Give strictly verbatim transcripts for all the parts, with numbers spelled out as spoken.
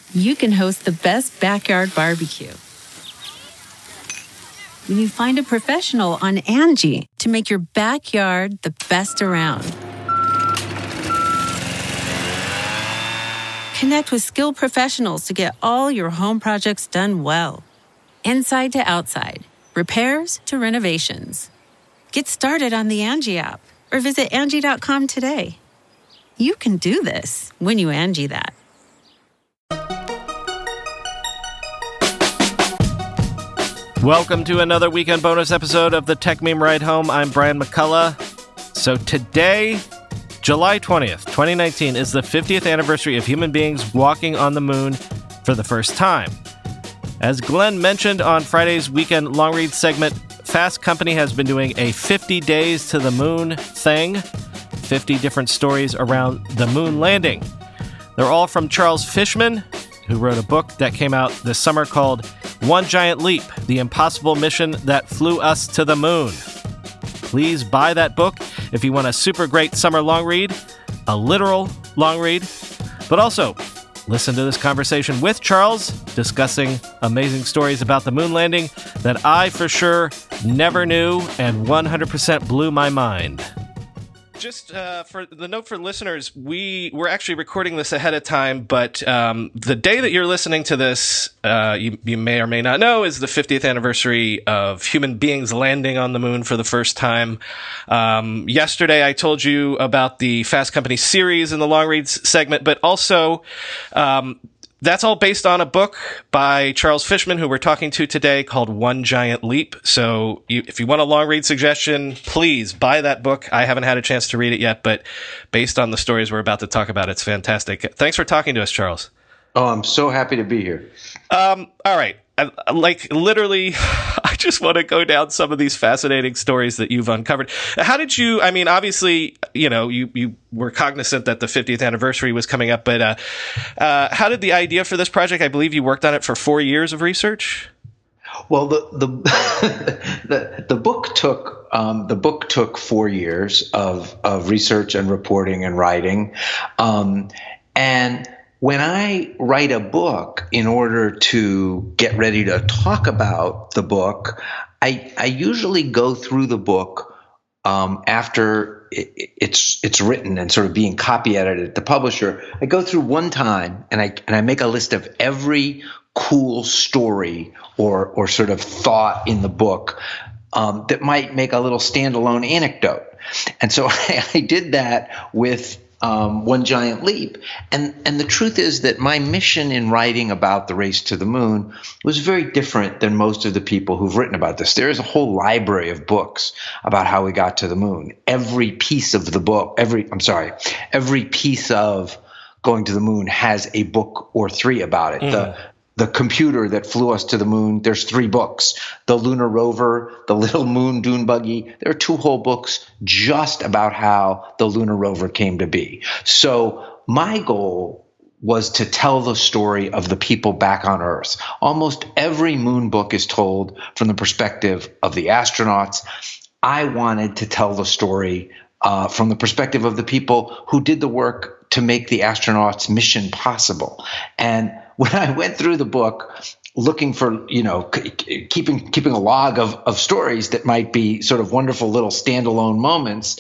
you can host the best backyard barbecue. When you find a professional on Angie to make your backyard the best around. Connect with skilled professionals to get all your home projects done well. Inside to outside, repairs to renovations. Get started on the Angie app or visit Angie dot com today. You can do this when you Angie that. Welcome to another weekend bonus episode of the Tech Meme Ride Home. I'm Brian McCullough. So today, July twentieth, twenty nineteen, is the fiftieth anniversary of human beings walking on the moon for the first time. As Glenn mentioned on Friday's weekend long read segment, Fast Company has been doing a fifty days to the moon thing, fifty different stories around the moon landing. They're all from Charles Fishman, who wrote a book that came out this summer called One Giant Leap, The Impossible Mission That Flew Us to the Moon. Please buy that book if you want a super great summer long read, a literal long read, but also listen to this conversation with Charles discussing amazing stories about the moon landing that I for sure never knew and one hundred percent blew my mind. Just uh, for the note for listeners, we were actually recording this ahead of time, but um, the day that you're listening to this, uh, you, you may or may not know, is the fiftieth anniversary of human beings landing on the moon for the first time. Um, yesterday, I told you about the Fast Company series in the long reads segment, but also um, that's all based on a book by Charles Fishman, who we're talking to today, called One Giant Leap. So you, if you want a long read suggestion, please buy that book. I haven't had a chance to read it yet, but based on the stories we're about to talk about, it's fantastic. Thanks for talking to us, Charles. Oh, I'm so happy to be here. Um, all right. I, like, literally, I just want to go down some of these fascinating stories that you've uncovered. How did you, I mean, obviously, you know, you, you were cognizant that the fiftieth anniversary was coming up, but uh, uh, how did the idea for this project, I believe you worked on it for four years of research? Well, the the the, the book took um, the book took four years of of research and reporting and writing, um, and when I write a book in order to get ready to talk about the book, I, I usually go through the book um, after it, it's it's written and sort of being copy edited at the publisher. I go through one time and I and I make a list of every cool story or or sort of thought in the book um, that might make a little standalone anecdote. And so I, I did that with Um, One Giant Leap. And and the truth is that my mission in writing about the race to the moon was very different than most of the people who've written about this. There is a whole library of books about how we got to the moon. Every piece of the book, every I'm sorry, every piece of going to the moon has a book or three about it. Mm. The The computer that flew us to the moon, there's three books. The lunar rover, the little moon dune buggy, there are two whole books just about how the lunar rover came to be. So my goal was to tell the story of the people back on Earth. Almost every moon book is told from the perspective of the astronauts. I wanted to tell the story uh, from the perspective of the people who did the work to make the astronauts' mission possible. And when I went through the book looking for, you know, c- keeping keeping a log of, of stories that might be sort of wonderful little standalone moments,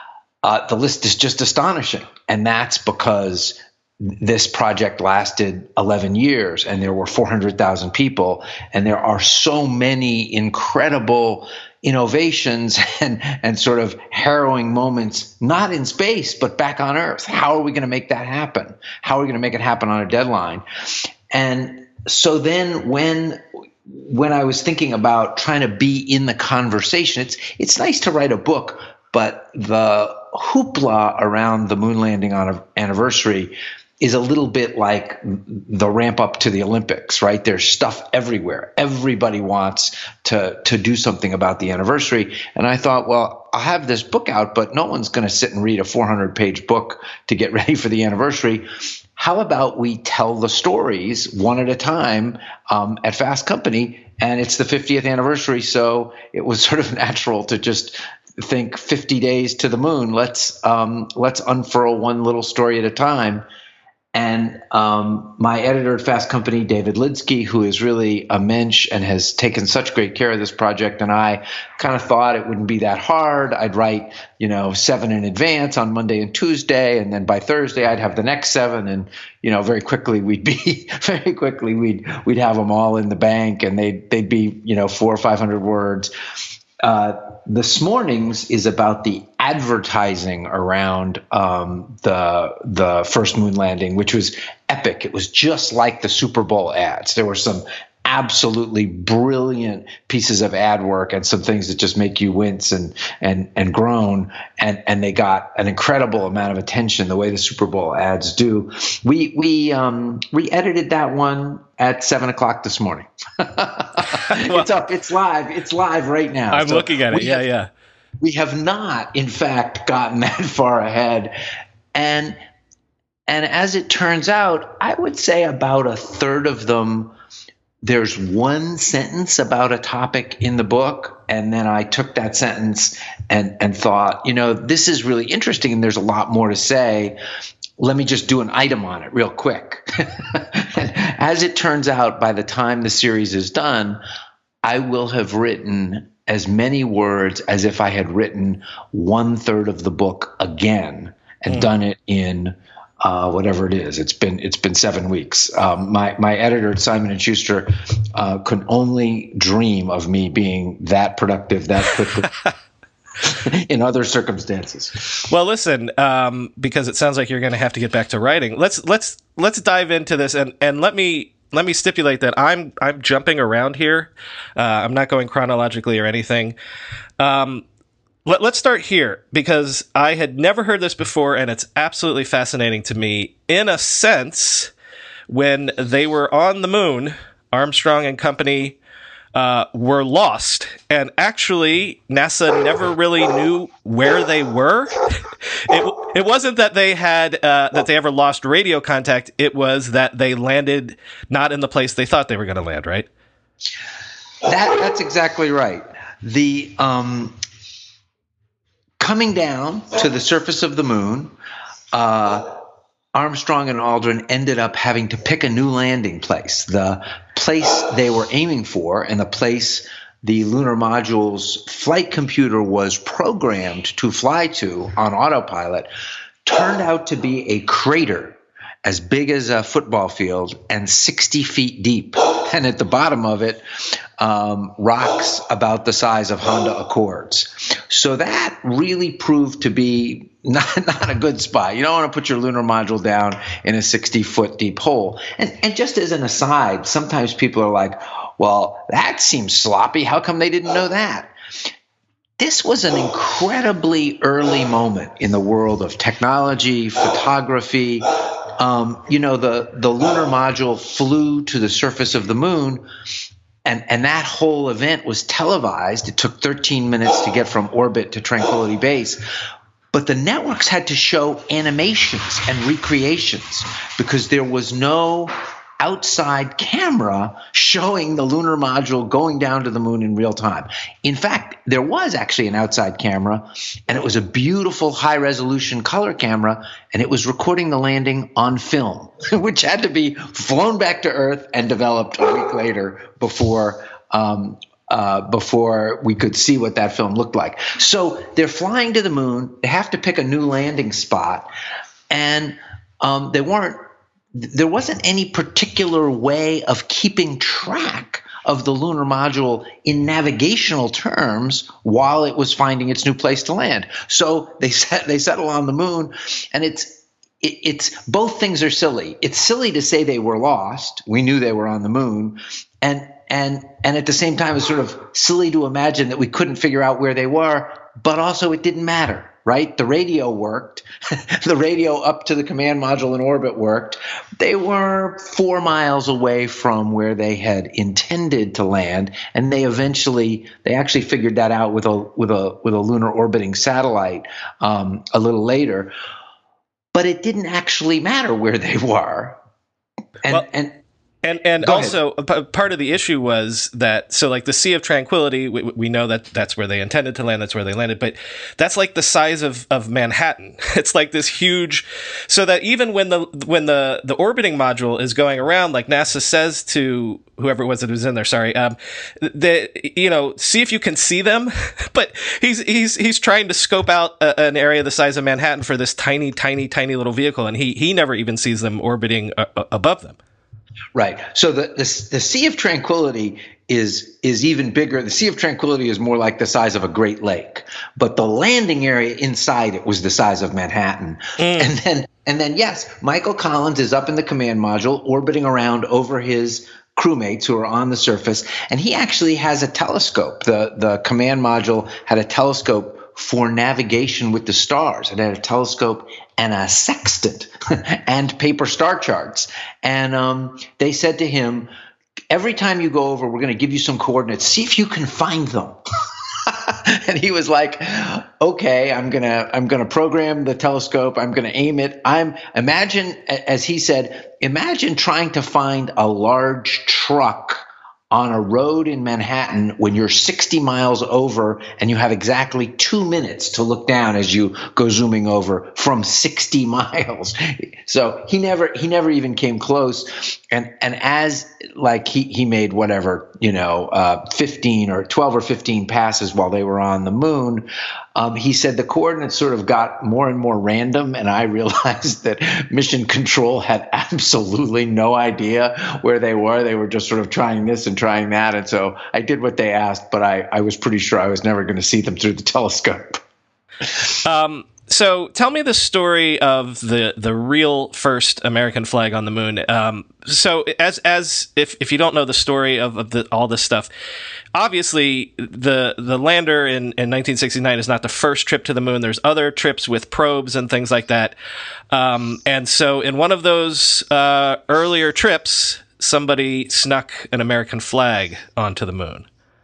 uh, the list is just astonishing. And that's because this project lasted eleven years and there were four hundred thousand people. And there are so many incredible innovations and, and sort of harrowing moments, not in space, but back on Earth. How are we going to make that happen? How are we going to make it happen on a deadline? And so then when when I was thinking about trying to be in the conversation, it's it's nice to write a book, but the hoopla around the moon landing on an anniversary is a little bit like the ramp up to the Olympics, right? There's stuff everywhere. Everybody wants to to do something about the anniversary. And I thought, well, I'll have this book out, but no one's going to sit and read a four hundred page book to get ready for the anniversary. How about we tell the stories one at a time um, at Fast Company? And it's the fiftieth anniversary, so it was sort of natural to just think fifty days to the moon. Let's um, let's unfurl one little story at a time. And um, my editor at Fast Company, David Lidsky, who is really a mensch and has taken such great care of this project, and I kind of thought it wouldn't be that hard. I'd write, you know, seven in advance on Monday and Tuesday, and then by Thursday I'd have the next seven, and you know, very quickly we'd be very quickly we'd we'd have them all in the bank, and they they'd be you know four or five hundred words. Uh, this morning's is about the advertising around um, the the first moon landing, which was epic. It was just like the Super Bowl ads. There were some absolutely brilliant pieces of ad work and some things that just make you wince and and and groan, and and they got an incredible amount of attention the way the Super Bowl ads do. We we um we edited that one at seven o'clock this morning. Well, it's up, it's live, it's live right now. I'm So looking at it. Yeah, have, yeah. We have not, in fact, gotten that far ahead, and and as it turns out, I would say about a third of them, there's one sentence about a topic in the book, and then I took that sentence and and thought, you know, this is really interesting, and there's a lot more to say. Let me just do an item on it real quick. And as it turns out, by the time the series is done, I will have written as many words as if I had written one third of the book again and mm. done it in Uh, whatever it is. It's been it's been seven weeks. Um, my my editor at Simon and Schuster uh, could only dream of me being that productive that quickly in other circumstances. Well, listen, um, because it sounds like you're going to have to get back to writing. Let's let's let's dive into this, and and let me let me stipulate that I'm I'm jumping around here. Uh, I'm not going chronologically or anything. Um, Let, let's start here, because I had never heard this before, and it's absolutely fascinating to me. In a sense, when they were on the moon, Armstrong and company uh, were lost, and actually NASA never really knew where they were. It it wasn't that they had uh, that they ever lost radio contact. It was that they landed not in the place they thought they were going to land. Right? That that's exactly right. The um. Coming down to the surface of the moon, uh, Armstrong and Aldrin ended up having to pick a new landing place. The place they were aiming for and the place the lunar module's flight computer was programmed to fly to on autopilot turned out to be a crater as big as a football field and sixty feet deep. And at the bottom of it, um, rocks about the size of Honda Accords. So that really proved to be not, not a good spot. You don't want to put your lunar module down in a sixty foot deep hole. And, and just as an aside, sometimes people are like, well, that seems sloppy. How come they didn't know that? This was an incredibly early moment in the world of technology, photography. Um, you know, the, the lunar module flew to the surface of the moon, and, and that whole event was televised. It took thirteen minutes to get from orbit to Tranquility Base. But the networks had to show animations and recreations because there was no outside camera showing the lunar module going down to the moon in real time. In fact, there was actually an outside camera, and it was a beautiful high-resolution color camera, and it was recording the landing on film, which had to be flown back to Earth and developed a week later before um, uh, before we could see what that film looked like. So they're flying to the moon. They have to pick a new landing spot, and um, they weren't there wasn't any particular way of keeping track of the lunar module in navigational terms while it was finding its new place to land. So they set, they settle on the moon, and it's it, it's both things are silly. It's silly to say they were lost. We knew they were on the moon, and and and at the same time, it's sort of silly to imagine that we couldn't figure out where they were, but also it didn't matter. Right? The radio worked. The radio up to the command module in orbit worked. They were four miles away from where they had intended to land, and they eventually they actually figured that out with a with a with a lunar orbiting satellite um, a little later. But it didn't actually matter where they were, and well, and And and Go also p- part of the issue was that, so like the Sea of Tranquility, we, we know that that's where they intended to land, that's where they landed, but that's like the size of, of Manhattan. It's like this huge, so that even when the when the, the orbiting module is going around, like NASA says to whoever it was that was in there, sorry, um, the, you know, see if you can see them, but he's he's he's trying to scope out a, an area the size of Manhattan for this tiny, tiny, tiny little vehicle, and he he never even sees them orbiting uh, above them. Right. So the, the the Sea of Tranquility is is even bigger. The Sea of Tranquility is more like the size of a Great Lake, but the landing area inside it was the size of Manhattan. Mm. And then and then yes, Michael Collins is up in the command module, orbiting around over his crewmates who are on the surface, and he actually has a telescope. The the command module had a telescope for navigation with the stars. It had a telescope and a sextant and paper star charts. And um, they said to him, every time you go over, we're going to give you some coordinates. See if you can find them. And he was like, okay, I'm going to I'm going to program the telescope. I'm going to aim it. I'm imagine, as he said, imagine trying to find a large truck on a road in Manhattan when you're sixty miles over and you have exactly two minutes to look down as you go zooming over from sixty miles. So he never he never even came close. And and as like he, he made whatever, you know, uh, fifteen or twelve or fifteen passes while they were on the moon. Um, he said the coordinates sort of got more and more random, and I realized that Mission Control had absolutely no idea where they were. They were just sort of trying this and trying that, and so I did what they asked, but I, I was pretty sure I was never going to see them through the telescope. Um, so tell me the story of the the real first American flag on the moon. Um, so as as if if you don't know the story of, of the, all this stuff, obviously the the lander in, in nineteen sixty-nine is not the first trip to the moon. There's other trips with probes and things like that. Um, and so in one of those uh, earlier trips, somebody snuck an American flag onto the moon.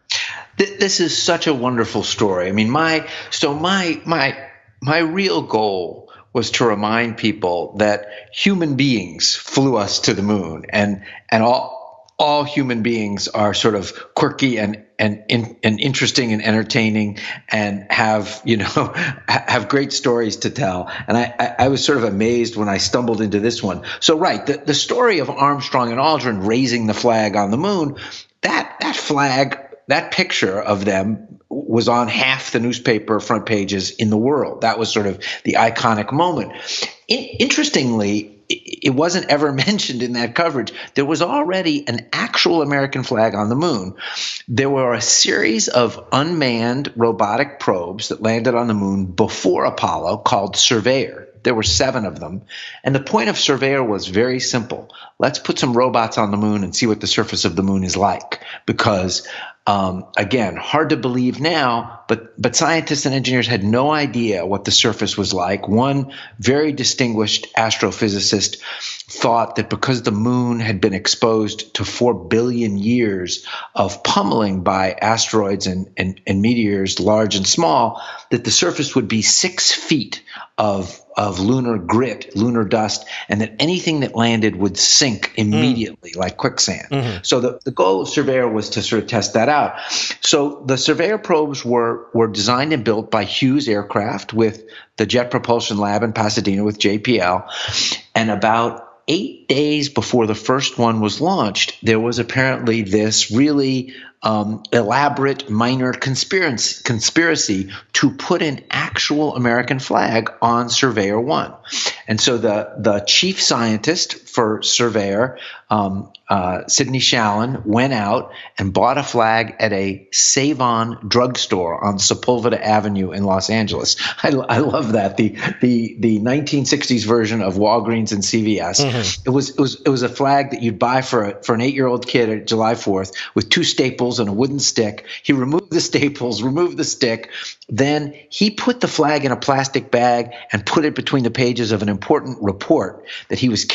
This is such a wonderful story. I mean, my so my my my real goal was to remind people that human beings flew us to the moon, and and all all human beings are sort of quirky and and and interesting and entertaining, and have you know have great stories to tell. And I, I, I was sort of amazed when I stumbled into this one. So right, the the story of Armstrong and Aldrin raising the flag on the moon, that that flag. That picture of them was on half the newspaper front pages in the world. That was sort of the iconic moment. In, interestingly, it wasn't ever mentioned in that coverage. There was already an actual American flag on the moon. There were a series of unmanned robotic probes that landed on the moon before Apollo called Surveyor. There were seven of them. And the point of Surveyor was very simple. Let's put some robots on the moon and see what the surface of the moon is like. Because Um, again, hard to believe now, but but scientists and engineers had no idea what the surface was like. One very distinguished astrophysicist thought that because the moon had been exposed to four billion years of pummeling by asteroids and, and, and meteors, large and small, that the surface would be six feet of of lunar grit, lunar dust, and that anything that landed would sink immediately mm. like quicksand. Mm-hmm. So the, the goal of Surveyor was to sort of test that out. So the Surveyor probes were were designed and built by Hughes Aircraft with the Jet Propulsion Lab in Pasadena with J P L. And about eight days before the first one was launched, there was apparently this really um, elaborate minor conspiracy, conspiracy to put an actual American flag on Surveyor one. And so the, the chief scientist for Surveyor, um, uh, Sidney Shallon, went out and bought a flag at a Save-On drugstore on Sepulveda Avenue in Los Angeles. I, I love that. The, the, the nineteen sixties version of Walgreens and C V S. Mm-hmm. It was, it was, it was a flag that you'd buy for a, for an eight-year-old kid at July fourth with two staples and a wooden stick. He removed the staples, removed the stick. Then he put the flag in a plastic bag and put it between the pages of an important report that he was carrying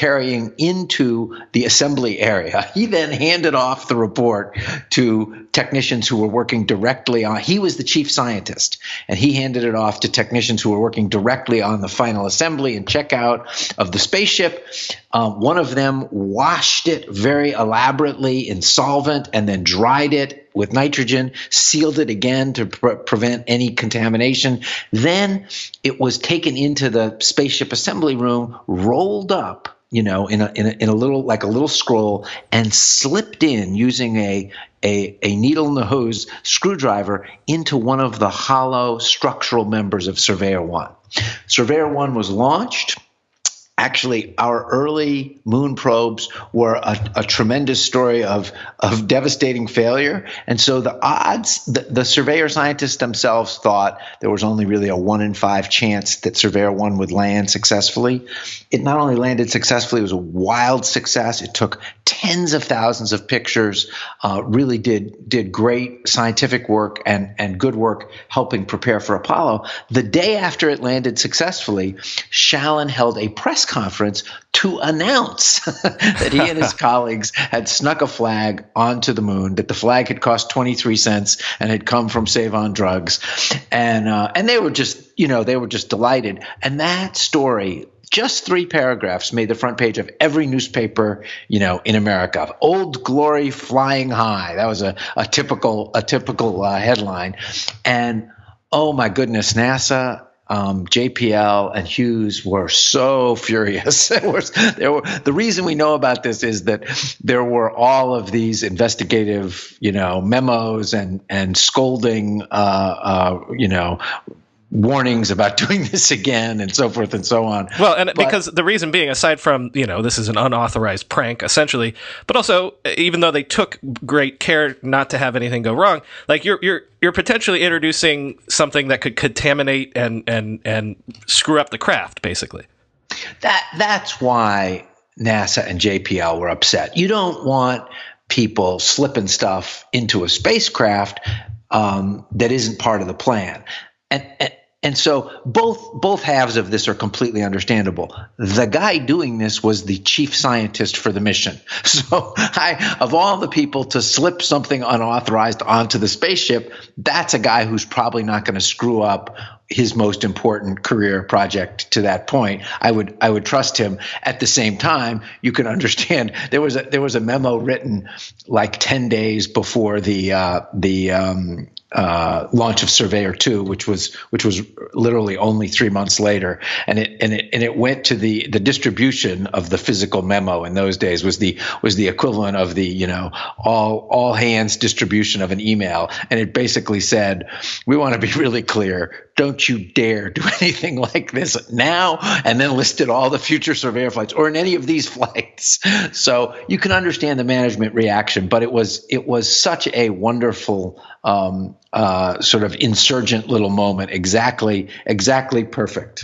reporting into the assembly area. He then handed off the report to technicians who were working directly on, he was the chief scientist, and he handed it off to technicians who were working directly on the final assembly and checkout of the spaceship. Um, one of them washed it very elaborately in solvent and then dried it with nitrogen, sealed it again to pre- prevent any contamination. Then it was taken into the spaceship assembly room, rolled up, you know, in a, in a, in a little, like a little scroll, and slipped in using a, a, a needle nose screwdriver into one of the hollow structural members of Surveyor one. Surveyor one was launched. Actually, our early moon probes were a, a tremendous story of, of devastating failure. And so the odds, the, the Surveyor scientists themselves thought there was only really a one in five chance that Surveyor one would land successfully. It not only landed successfully, it was a wild success. It took tens of thousands of pictures, uh, really did did great scientific work and, and good work helping prepare for Apollo. The day after it landed successfully, Shallon held a press conference to announce that he and his colleagues had snuck a flag onto the moon, that the flag had cost twenty-three cents and had come from Save On Drugs. And uh, and they were just, you know, they were just delighted. And that story, just three paragraphs, made the front page of every newspaper, you know, in America. Old Glory flying high. That was a, a typical a typical uh, headline. And oh my goodness, NASA, um, J P L, and Hughes were so furious. there was, there were, the reason we know about this is that there were all of these investigative, you know, memos and and scolding, uh, uh, you know, warnings about doing this again and so forth and so on. Well, and but, because the reason being, aside from, you know, this is an unauthorized prank, essentially, but also, even though they took great care not to have anything go wrong, like you're you're you're potentially introducing something that could contaminate and and and screw up the craft, basically. That that's why NASA and J P L were upset. You don't want people slipping stuff into a spacecraft um, that isn't part of the plan. And, and and so both both halves of this are completely understandable. The guy doing this was the chief scientist for the mission. So I, of all the people to slip something unauthorized onto the spaceship, that's a guy who's probably not going to screw up his most important career project to that point. I would I would trust him. At the same time, you can understand there was a there was a memo written like ten days before the uh, the um, uh, launch of Surveyor two, which was which was literally only three months later, and it and it and it went to the the distribution of the physical memo in those days was the was the equivalent of the you know all all hands distribution of an email, and it basically said, we want to be really clear. Don't you dare do anything like this now, and then listed all the future Surveyor flights or in any of these flights. So you can understand the management reaction, but it was it was such a wonderful um, uh, sort of insurgent little moment. Exactly, exactly perfect.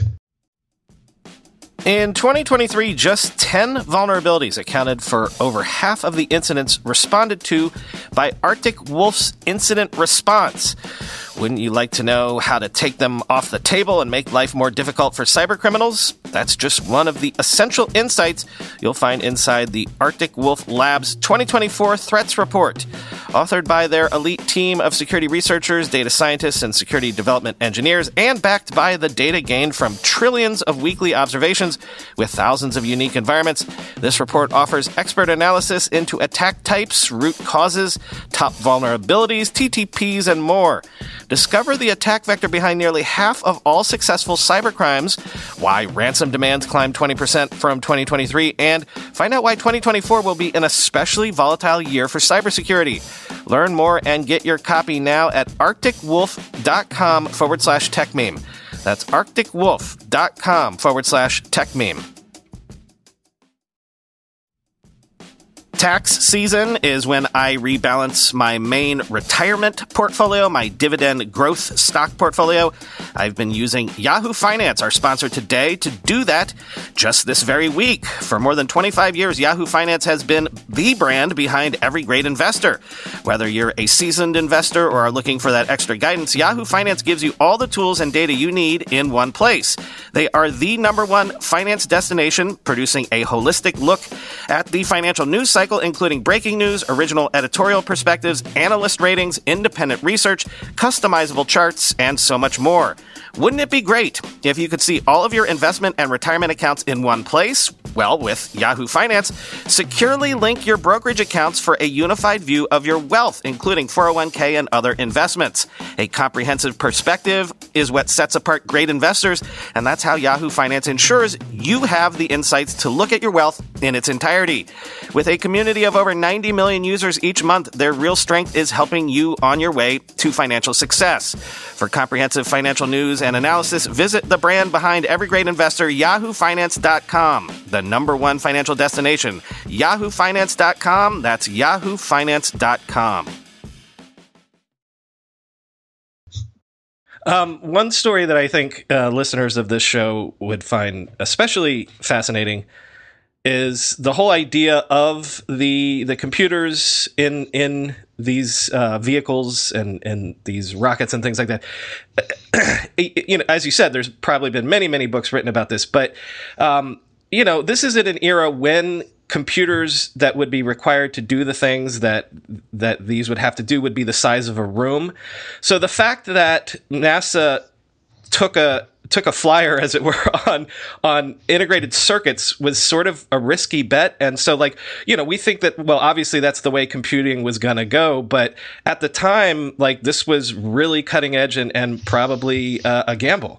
In twenty twenty-three, just ten vulnerabilities accounted for over half of the incidents responded to by Arctic Wolf's incident response. Wouldn't you like to know how to take them off the table and make life more difficult for cybercriminals? That's just one of the essential insights you'll find inside the Arctic Wolf Labs twenty twenty-four Threats Report. Authored by their elite team of security researchers, data scientists, and security development engineers, and backed by the data gained from trillions of weekly observations with thousands of unique environments, this report offers expert analysis into attack types, root causes, top vulnerabilities, T T Ps, and more. Discover the attack vector behind nearly half of all successful cybercrimes, why ransom demands climbed twenty percent from twenty twenty-three, and find out why twenty twenty-four will be an especially volatile year for cybersecurity. Learn more and get your copy now at arcticwolf.com forward slash techmeme. That's arcticwolf.com forward slash techmeme. Tax season is when I rebalance my main retirement portfolio, my dividend growth stock portfolio. I've been using Yahoo Finance, our sponsor today, to do that just this very week. For more than twenty-five years, Yahoo Finance has been the brand behind every great investor. Whether you're a seasoned investor or are looking for that extra guidance, Yahoo Finance gives you all the tools and data you need in one place. They are the number one finance destination, producing a holistic look at the financial news cycle, including breaking news, original editorial perspectives, analyst ratings, independent research, customizable charts, and so much more. Wouldn't it be great if you could see all of your investment and retirement accounts in one place? Well, with Yahoo Finance, securely link your brokerage accounts for a unified view of your wealth, including four oh one k and other investments. A comprehensive perspective is what sets apart great investors, and that's how Yahoo Finance ensures you have the insights to look at your wealth in its entirety. With a community of over ninety million users each month, their real strength is helping you on your way to financial success. For comprehensive financial news and analysis, visit the brand behind every great investor, yahoo finance dot com, the number one financial destination. yahoo finance dot com, that's yahoo finance dot com. Um, one story that I think uh, listeners of this show would find especially fascinating is the whole idea of the the computers in in these uh, vehicles and, and these rockets and things like that. You know, as you said, there's probably been many, many books written about this, but um, you know, this is in an era when computers that would be required to do the things that that these would have to do would be the size of a room. So the fact that NASA took a took a flyer, as it were, on on integrated circuits was sort of a risky bet. And so, like, you know, we think that, well, obviously that's the way computing was going to go. But at the time, like, this was really cutting edge and, and probably uh, a gamble.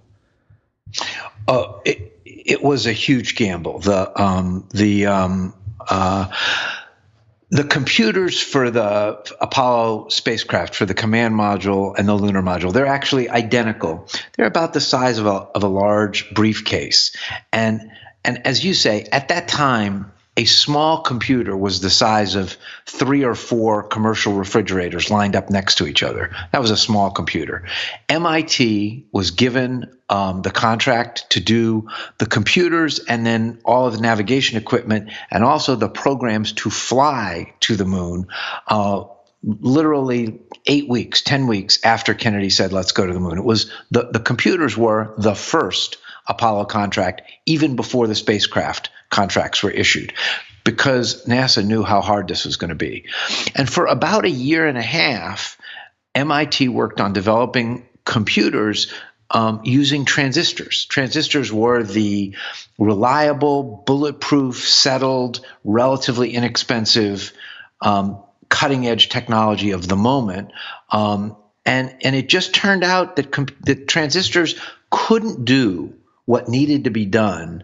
Uh, it, it was a huge gamble. The um, the um, uh, the computers for the Apollo spacecraft, for the command module and the lunar module, they're actually identical. They're about the size of a of a large briefcase. And and as you say, at that time, a small computer was the size of three or four commercial refrigerators lined up next to each other. That was a small computer. M I T was given um, the contract to do the computers and then all of the navigation equipment and also the programs to fly to the moon, uh, literally eight weeks, ten weeks after Kennedy said, let's go to the moon. It was the, the computers were the first Apollo contract, even before the spacecraft contracts were issued, because NASA knew how hard this was going to be. And for about a year and a half, M I T worked on developing computers um, using transistors. Transistors were the reliable, bulletproof, settled, relatively inexpensive, um, cutting-edge technology of the moment. Um, and, and it just turned out that, comp- that transistors couldn't do what needed to be done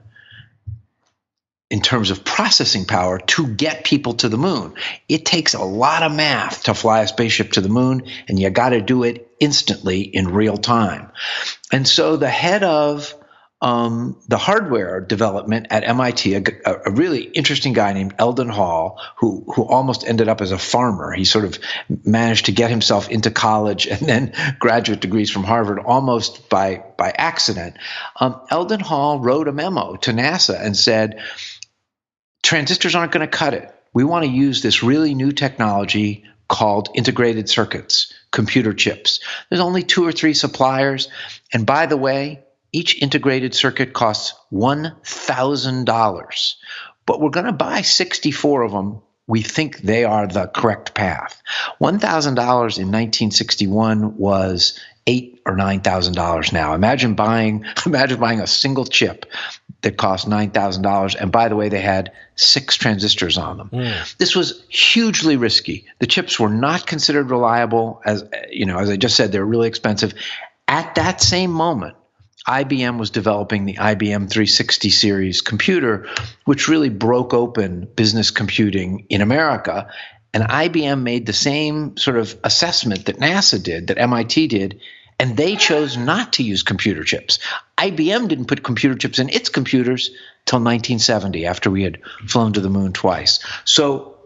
in terms of processing power to get people to the moon. It takes a lot of math to fly a spaceship to the moon, and you got to do it instantly in real time. And so the head of um, the hardware development at M I T, a, a really interesting guy named Eldon Hall, who who almost ended up as a farmer. He sort of managed to get himself into college and then graduate degrees from Harvard almost by by accident. Um, Eldon Hall wrote a memo to NASA and said, transistors aren't going to cut it. We want to use this really new technology called integrated circuits, computer chips. There's only two or three suppliers. And by the way, each integrated circuit costs one thousand dollars. But we're going to buy sixty-four of them. We think they are the correct path. one thousand dollars in nineteen sixty-one was eight or nine thousand dollars now. Imagine buying, imagine buying a single chip that cost nine thousand dollars. And by the way, they had six transistors on them. Mm. This was hugely risky. The chips were not considered reliable. As you know, as I just said, they're really expensive. At that same moment, I B M was developing the I B M three sixty series computer, which really broke open business computing in America. And I B M made the same sort of assessment that NASA did, that M I T did, and they chose not to use computer chips. I B M didn't put computer chips in its computers till nineteen seventy, after we had flown to the moon twice. So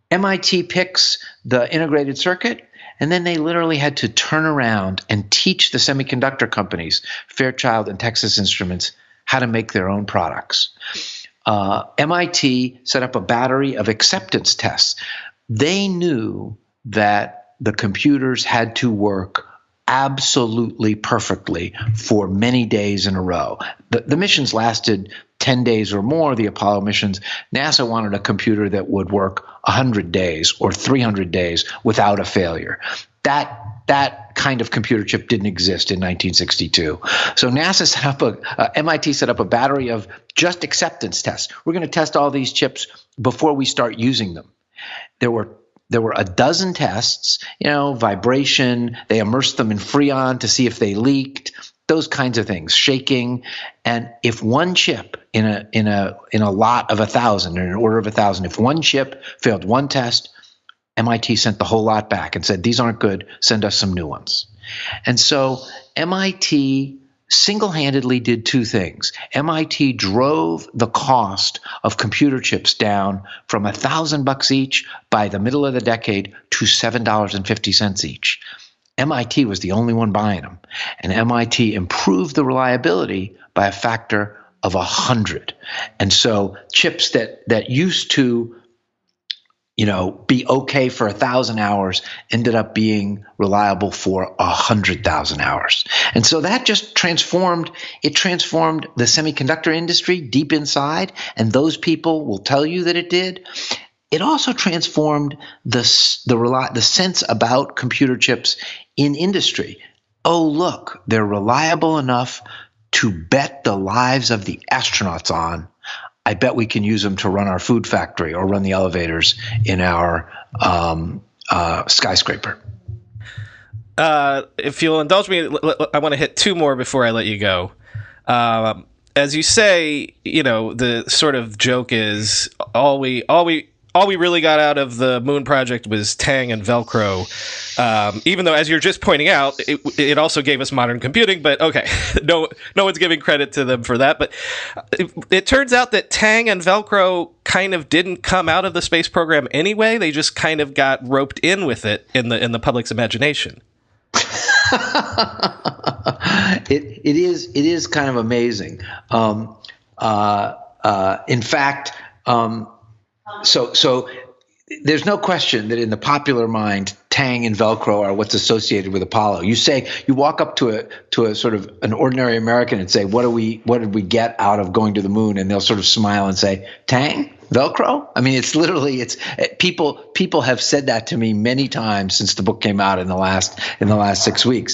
M I T picks the integrated circuit, and then they literally had to turn around and teach the semiconductor companies, Fairchild and Texas Instruments, how to make their own products. Uh, M I T set up a battery of acceptance tests. They knew that the computers had to work absolutely perfectly for many days in a row. The, the missions lasted ten days or more, the Apollo missions. NASA wanted a computer that would work one hundred days or three hundred days without a failure. That that kind of computer chip didn't exist in nineteen sixty-two. So NASA set up a, uh, M I T set up a battery of just acceptance tests. We're going to test all these chips before we start using them. There were There were a dozen tests, you know, vibration. They immersed them in Freon to see if they leaked, those kinds of things, shaking. And if one chip in a in a in a lot of a thousand, in an order of a thousand, if one chip failed one test, M I T sent the whole lot back and said, these aren't good, send us some new ones. And so M I T single-handedly did two things. M I T drove the cost of computer chips down from a thousand bucks each by the middle of the decade to seven dollars and fifty cents each. M I T was the only one buying them, and M I T improved the reliability by a factor of a hundred. And so chips that that used to you know, be okay for a thousand hours ended up being reliable for a hundred thousand hours. And so that just transformed, it transformed the semiconductor industry deep inside. And those people will tell you that it did. It also transformed the, the, the sense about computer chips in industry. Oh, look, they're reliable enough to bet the lives of the astronauts on. I bet we can use them to run our food factory or run the elevators in our um, uh, skyscraper. Uh, if you'll indulge me, I want to hit two more before I let you go. Um, as you say, you know, the sort of joke is all we, all we, all we really got out of the Moon project was Tang and Velcro. Um, even though, as you're just pointing out, it, it also gave us modern computing. But okay, no, no one's giving credit to them for that. But it, it turns out that Tang and Velcro kind of didn't come out of the space program anyway. They just kind of got roped in with it in the in the public's imagination. it it is it is kind of amazing. Um, uh, uh, in fact. Um, So, so there's no question that in the popular mind, Tang and Velcro are what's associated with Apollo. You say, you walk up to a to a sort of an ordinary American and say, "What do we? What did we get out of going to the moon?" And they'll sort of smile and say, "Tang, Velcro." I mean, it's literally it's people people have said that to me many times since the book came out in the last in the last six weeks.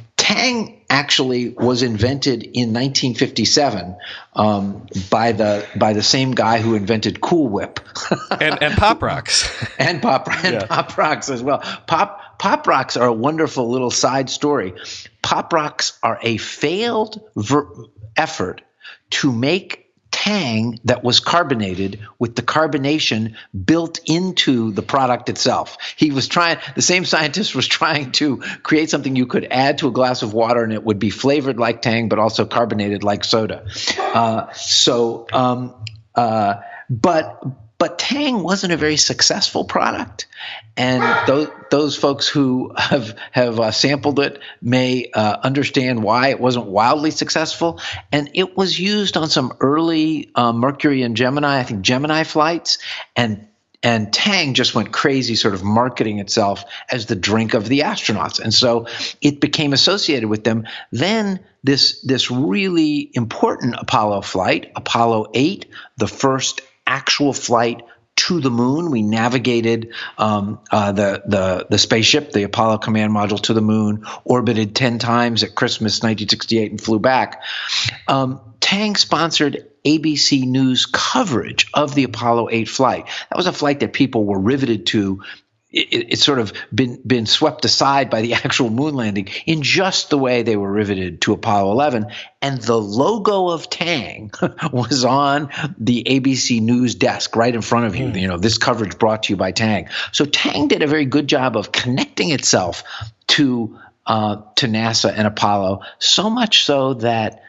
Tang actually was invented in nineteen fifty-seven um, by the by the same guy who invented Cool Whip and, and Pop Rocks and Pop and yeah. Pop Rocks as well. Pop Pop Rocks are a wonderful little side story. Pop Rocks are a failed ver- effort to make Tang that was carbonated with the carbonation built into the product itself. He was trying, the same scientist was trying to create something you could add to a glass of water and it would be flavored like Tang, but also carbonated like soda. Uh, so, um, uh, but, but Tang wasn't a very successful product. And those, those folks who have, have uh, sampled it may uh, understand why it wasn't wildly successful. And it was used on some early uh, Mercury and Gemini, I think Gemini flights. And And Tang just went crazy sort of marketing itself as the drink of the astronauts. And so it became associated with them. Then this, this really important Apollo flight, Apollo eight, the first actual flight to the moon. We navigated um, uh, the, the the spaceship, the Apollo command module, to the moon, orbited ten times at Christmas nineteen sixty-eight and flew back. Um, Tang sponsored A B C News coverage of the Apollo eight flight. That was a flight that people were riveted to. It, it's sort of been been swept aside by the actual moon landing in just the way they were riveted to Apollo eleven. And the logo of Tang was on the A B C News desk right in front of you. Mm. You know, this coverage brought to you by Tang. So Tang did a very good job of connecting itself to uh, to NASA and Apollo, so much so that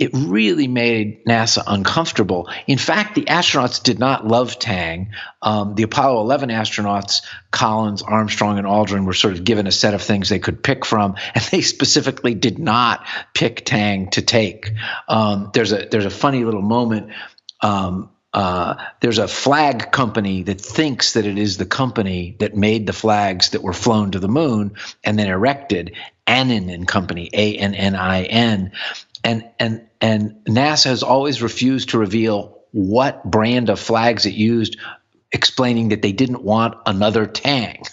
it really made NASA uncomfortable. In fact, the astronauts did not love Tang. Um, the Apollo eleven astronauts, Collins, Armstrong, and Aldrin, were sort of given a set of things they could pick from, and they specifically did not pick Tang to take. Um, there's a there's a funny little moment. Um, uh, there's a flag company that thinks that it is the company that made the flags that were flown to the moon and then erected, Annin and Company, A N N I N. And and and NASA has always refused to reveal what brand of flags it used, explaining that they didn't want another Tang.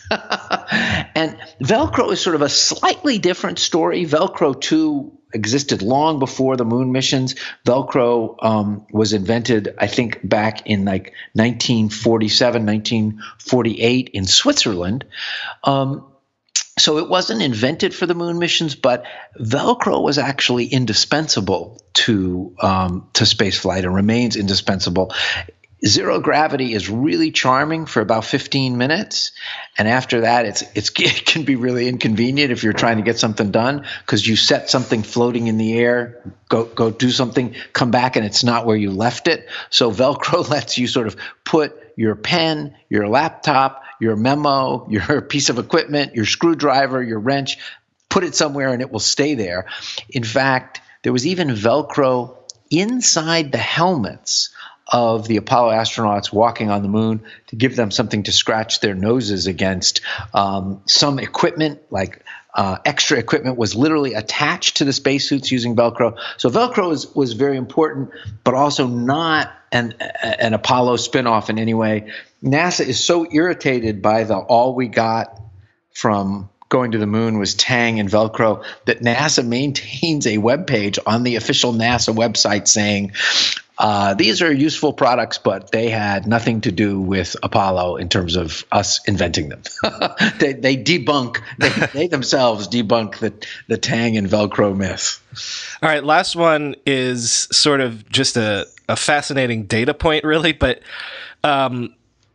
And Velcro is sort of a slightly different story. Velcro two existed long before the moon missions. Velcro um, was invented, I think, back in like nineteen forty-seven, nineteen forty-eight in Switzerland. Um, So it wasn't invented for the moon missions, but Velcro was actually indispensable to um, to spaceflight and remains indispensable. Zero gravity is really charming for about fifteen minutes, and after that, it's it's it can be really inconvenient if you're trying to get something done because you set something floating in the air, go go do something, come back, and it's not where you left it. So Velcro lets you sort of put your pen, your laptop, your memo, your piece of equipment, your screwdriver, your wrench, put it somewhere and it will stay there. In fact, there was even Velcro inside the helmets of the Apollo astronauts walking on the moon to give them something to scratch their noses against. Um, some equipment, like uh, extra equipment, was literally attached to the spacesuits using Velcro. So Velcro was, was very important, but also not an, an Apollo spinoff in any way. NASA is so irritated by the all we got from going to the moon was Tang and Velcro that NASA maintains a webpage on the official NASA website saying, uh, these are useful products, but they had nothing to do with Apollo in terms of us inventing them. they, they debunk, they, they themselves debunk the, the Tang and Velcro myth. All right, last one is sort of just a, a fascinating data point, really, but um,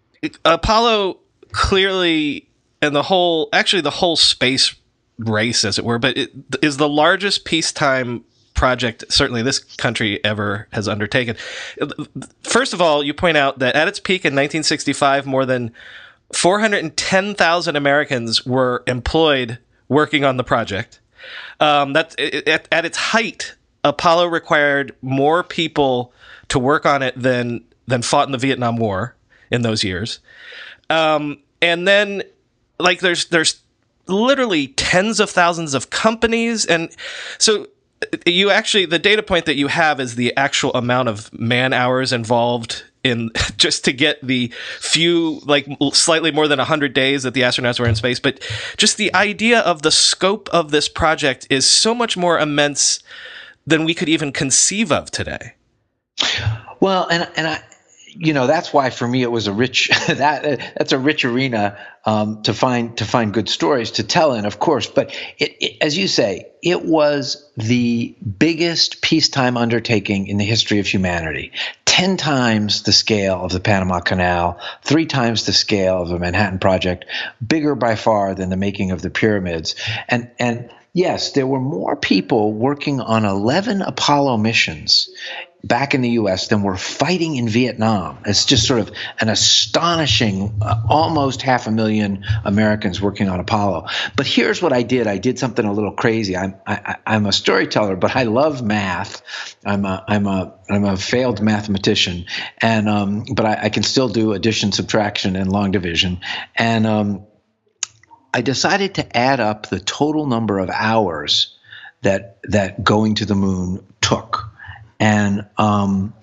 Apollo clearly, and the whole, actually the whole space race, as it were, but it is the largest peacetime project certainly this country ever has undertaken. First of all, you point out that at its peak in nineteen sixty-five, more than four hundred ten thousand Americans were employed working on the project. Um, that's at, at its height, Apollo required more people to work on it than than fought in the Vietnam War in those years. Um, and then, like, there's there's literally tens of thousands of companies, and so you actually, the data point that you have is the actual amount of man hours involved in just to get the few, like slightly more than one hundred days that the astronauts were in space. But just the idea of the scope of this project is so much more immense than we could even conceive of today. Well, and and I, you know, that's why for me it was a rich that that's a rich arena um, to find to find good stories to tell in, of course. But it, it, as you say, it was the biggest peacetime undertaking in the history of humanity. Ten times the scale of the Panama Canal, three times the scale of the Manhattan Project, bigger by far than the making of the pyramids, and and. Yes, there were more people working on eleven Apollo missions back in the U S than were fighting in Vietnam. It's just sort of an astonishing, uh, almost half a million Americans working on Apollo. But here's what I did. I did something a little crazy. I'm I, I'm a storyteller, but I love math. I'm a I'm a I'm a failed mathematician, and um, but I, I can still do addition, subtraction, and long division, and um. I decided to add up the total number of hours that that going to the moon took, and um,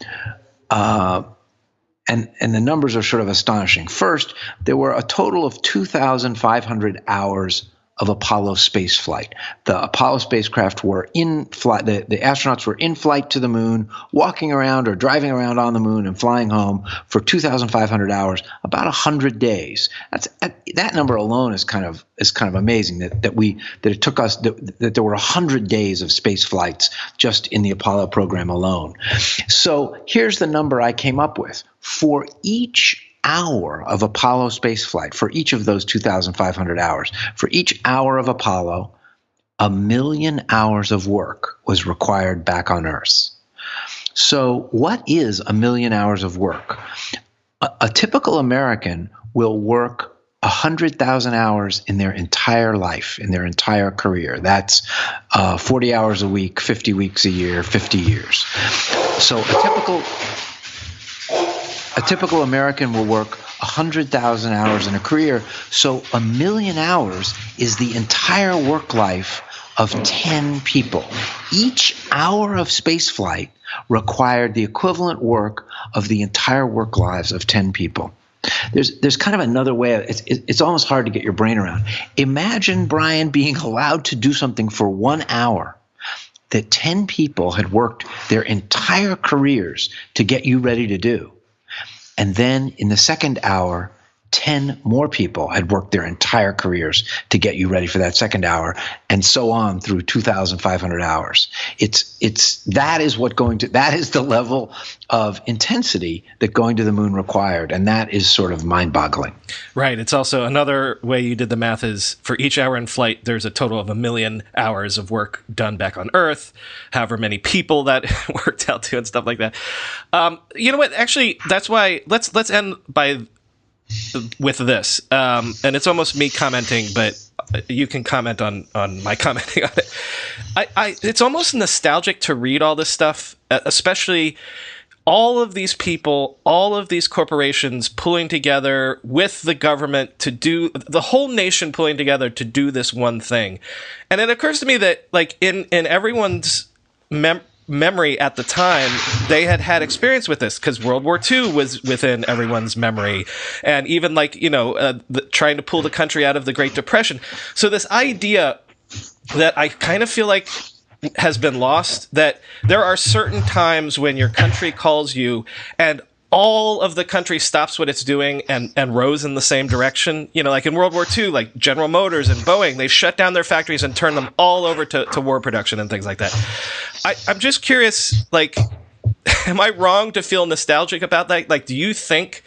uh, and and the numbers are sort of astonishing. First, there were a total of two thousand five hundred hours of Apollo space flight. The Apollo spacecraft were in flight. The, the astronauts were in flight to the moon, walking around or driving around on the moon and flying home for two thousand five hundred hours, about one hundred days. That's that number alone is kind of is kind of amazing that that we that it took us that, that there were one hundred days of space flights just in the Apollo program alone. So here's the number I came up with. For each hour of Apollo spaceflight, for each of those two thousand five hundred hours, for each hour of Apollo, a million hours of work was required back on Earth. So what is a million hours of work? A, a typical American will work one hundred thousand hours in their entire life, in their entire career. That's uh, forty hours a week, fifty weeks a year, fifty years. So a typical a typical American will work one hundred thousand hours in a career. So a million hours is the entire work life of ten people. Each hour of spaceflight required the equivalent work of the entire work lives of ten people. There's there's kind of another way. Of, it's it's almost hard to get your brain around. Imagine, Brian, being allowed to do something for one hour that ten people had worked their entire careers to get you ready to do. And then in the second hour, ten more people had worked their entire careers to get you ready for that second hour, and so on through two thousand five hundred hours. It's it's that is what going to that is the level of intensity that going to the moon required, and that is sort of mind-boggling. Right. It's also another way you did the math is for each hour in flight, there's a total of a million hours of work done back on Earth, however many people that worked out to and stuff like that. Um, you know what? Actually, that's why let's let's end by. with this, um, and it's almost me commenting, but you can comment on on my commenting on it. I, I it's almost nostalgic to read all this stuff, especially all of these people, all of these corporations pulling together with the government to do the whole nation pulling together to do this one thing. And it occurs to me that, like, in in everyone's mem- memory at the time, they had had experience with this because World War Two was within everyone's memory, and even like you know uh, the, trying to pull the country out of the Great Depression. So this idea that I kind of feel like has been lost, that there are certain times when your country calls you and all of the country stops what it's doing and, and rows in the same direction. You know, like in World War Two, like General Motors and Boeing, they shut down their factories and turned them all over to, to war production and things like that. I, I'm just curious, like, am I wrong to feel nostalgic about that? Like, do you think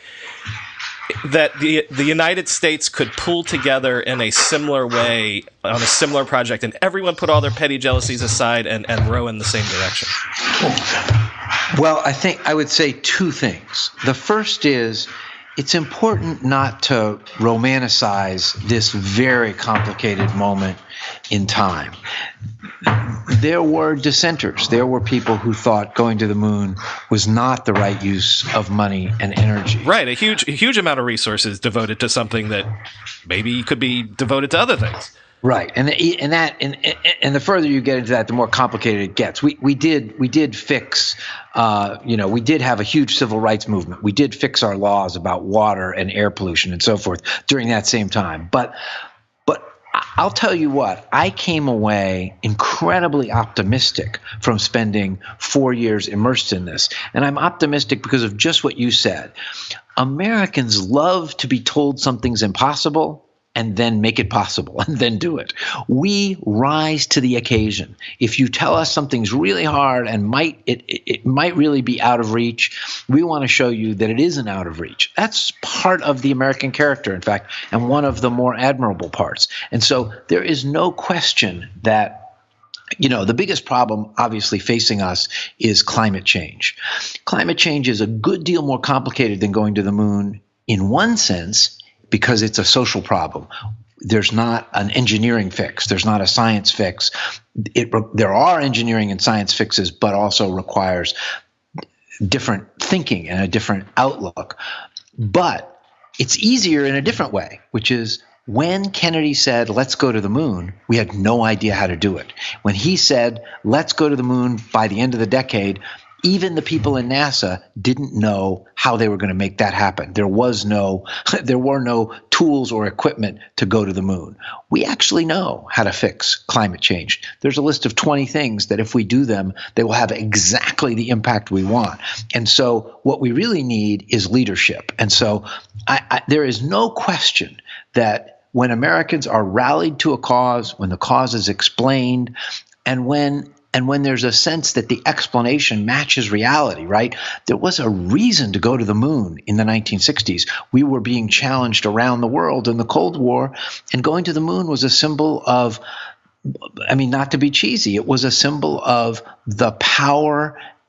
that the the United States could pull together in a similar way on a similar project and everyone put all their petty jealousies aside and, and row in the same direction? Well, I think I would say two things. The first is it's important not to romanticize this very complicated moment in time. There were dissenters. There were people who thought going to the moon was not the right use of money and energy. Right, a huge, a huge amount of resources devoted to something that maybe could be devoted to other things. Right, and the, and that and and the further you get into that, the more complicated it gets. We we did we did fix, uh, you know, we did have a huge civil rights movement. We did fix our laws about water and air pollution and so forth during that same time. But but I'll tell you what, I came away incredibly optimistic from spending four years immersed in this, and I'm optimistic because of just what you said. Americans love to be told something's impossible and then make it possible, and then do it. We rise to the occasion. If you tell us something's really hard and might it, it, it might really be out of reach, we want to show you that it isn't out of reach. That's part of the American character, in fact, and one of the more admirable parts. And so there is no question that, you know, the biggest problem obviously facing us is climate change. Climate change is a good deal more complicated than going to the moon in one sense, because it's a social problem. There's not an engineering fix. There's not a science fix. It, there are engineering and science fixes, but also requires different thinking and a different outlook. But it's easier in a different way, which is when Kennedy said, let's go to the moon, we had no idea how to do it. When he said, let's go to the moon by the end of the decade, even the people in NASA didn't know how they were going to make that happen. There was no, there were no tools or equipment to go to the moon. We actually know how to fix climate change. There's a list of twenty things that if we do them, they will have exactly the impact we want. And so what we really need is leadership. And so I, I, there is no question that when Americans are rallied to a cause, when the cause is explained, and when And when there's a sense that the explanation matches reality, right? There was a reason to go to the moon in the nineteen sixties. We were being challenged around the world in the Cold War, and going to the moon was a symbol of, I mean, not to be cheesy, it was a symbol of the power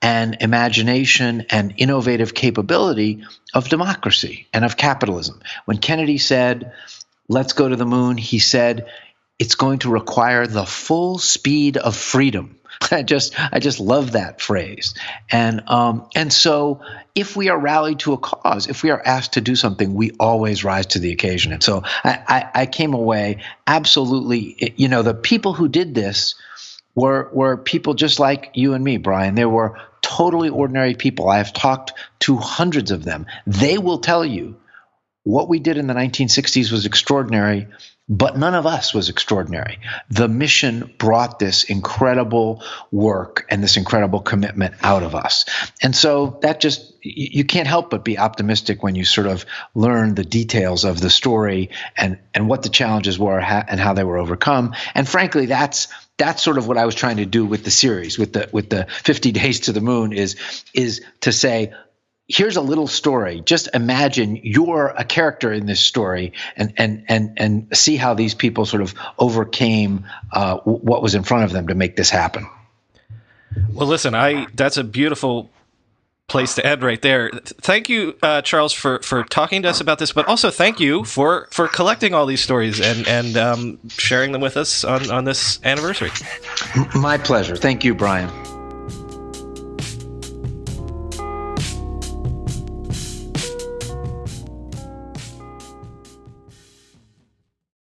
and imagination and innovative capability of democracy and of capitalism. When Kennedy said, let's go to the moon, he said, it's going to require the full speed of freedom. I just, I just love that phrase. And, um, and so if we are rallied to a cause, if we are asked to do something, we always rise to the occasion. And so I, I, I came away absolutely, you know, the people who did this were, were people just like you and me, Brian. They were totally ordinary people. I have talked to hundreds of them. They will tell you what we did in the nineteen sixties was extraordinary, but none of us was extraordinary. The mission brought this incredible work and this incredible commitment out of us. And so that just, you can't help but be optimistic when you sort of learn the details of the story and, and what the challenges were and how they were overcome. And frankly, that's that's sort of what I was trying to do with the series, with the with the fifty Days to the Moon, is is to say, here's a little story. Just imagine you're a character in this story, and and and and see how these people sort of overcame uh, what was in front of them to make this happen. Well, listen, I that's a beautiful place to end right there. Thank you, uh, Charles, for, for talking to us about this, but also thank you for, for collecting all these stories and and um, sharing them with us on, on this anniversary. My pleasure. Thank you, Brian.